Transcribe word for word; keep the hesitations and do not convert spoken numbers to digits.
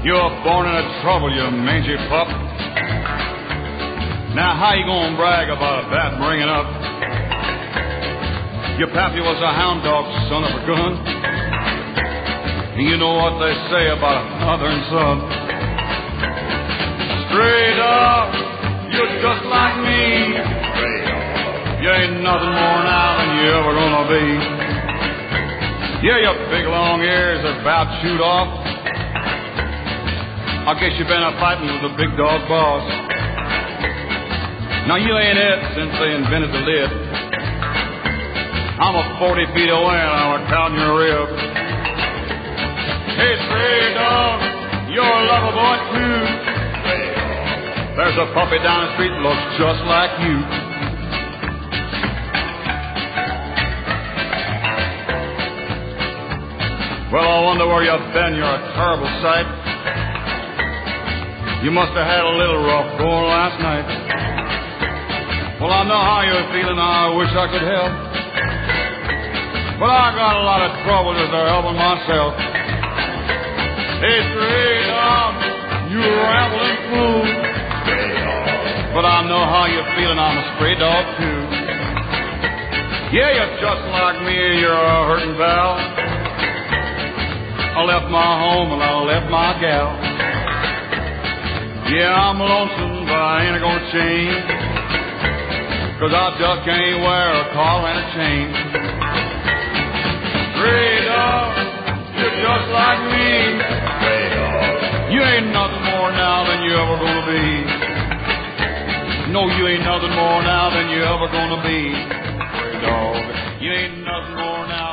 You're born into trouble, you mangy pup. Now how you gonna brag about that bringing up? Your pappy was a hound dog, son of a gun. And you know what they say about a mother and son. Straight up, you're just like me. You ain't nothing more now than you ever gonna be. Yeah, your big long ears are about chewed off. I guess you've been a fighting with the big dog boss. Now you ain't it since they invented the lid. I'm a forty feet away and I'm counting your rib. Hey, stray dog, you're a lover boy too. There's a puppy down the street that looks just like you. Well, I wonder where you've been. You're a terrible sight. You must have had a little rough going last night. Well, I know how you're feeling. I wish I could help. But I got a lot of trouble just helping myself. Hey, stray dog, you rambling fool. But I know how you're feeling. I'm a stray dog, too. Yeah, you're just like me. You're a hurting val. I left my home and I left my gal. Yeah, I'm lonesome, but I ain't gonna change. Cause I just can't wear a collar and a chain. Stray dog, you're just like me. Stray dog, you ain't nothing more now than you ever gonna be. No, you ain't nothing more now than you ever gonna be. Stray dog, you ain't nothing more now.